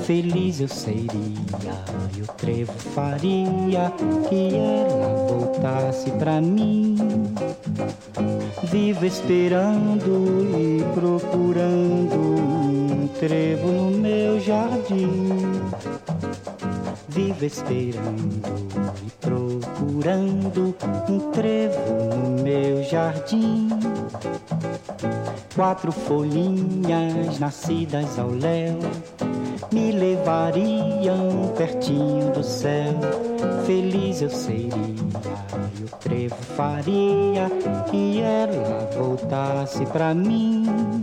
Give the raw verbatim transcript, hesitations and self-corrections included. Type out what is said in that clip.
Feliz eu seria e o trevo faria que ela voltasse pra mim. Vivo esperando e procurando um trevo no meu jardim. Vivo esperando e procurando um trevo no meu jardim. Quatro folhinhas nascidas ao léu me levariam pertinho do céu. Feliz eu seria e o trevo faria que ela voltasse pra mim.